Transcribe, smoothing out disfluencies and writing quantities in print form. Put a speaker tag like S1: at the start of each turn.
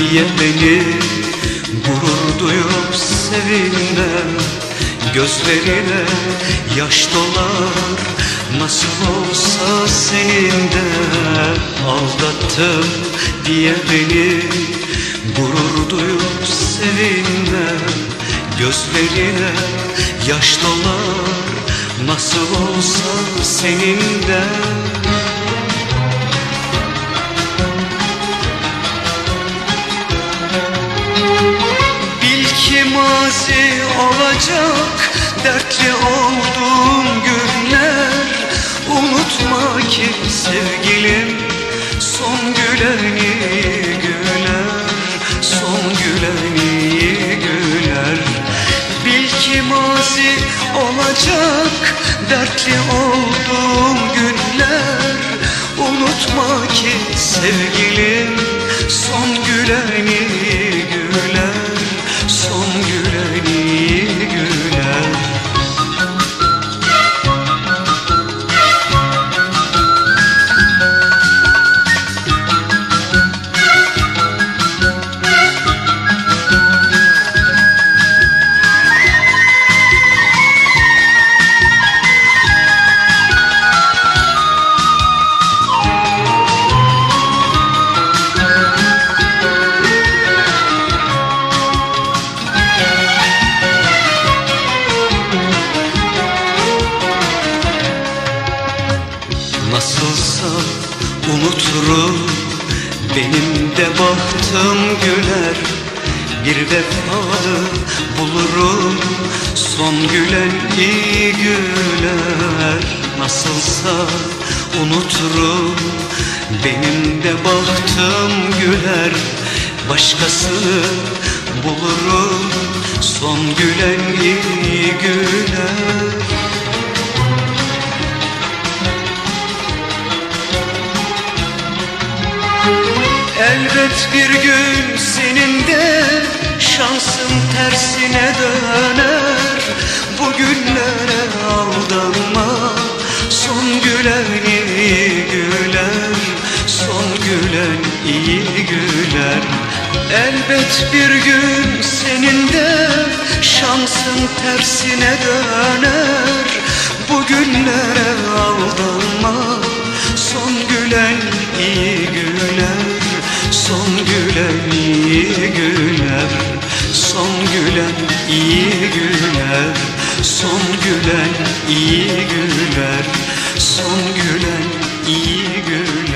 S1: diye beni gurur duyup sevinmem. Gözlerine yaş dolar, nasıl olsa senin de. Aldattım diye beni gurur duyup sevinmem. Gözlerine yaş dolar, nasıl olsa senin de. Bil ki mazi olacak dertli olduğum günler. Unutma ki sevgilim son gülen iyi güler, son gülen iyi güler. Bil ki mazi olacak dertli olduğum günler. Unutma ki sevgilim son gülen iyi güler, son gülen iyi güler. Nasılsa unuturum, benim de bahtım güler. Bir vefalı bulurum, son gülen iyi güler. Nasılsa unuturum, benim de bahtım güler. Başkasını bulurum, son gülen iyi güler. Elbet bir gün senin de şansın tersine döner. Bugünlere aldanma, son gülen iyi güler, son gülen iyi güler. Elbet bir gün senin de şansın tersine döner. Bugünlere aldanma, son gülen iyi güler, son gülen iyi güler, son gülen iyi güler, son gülen iyi güler, son gülen iyi güler.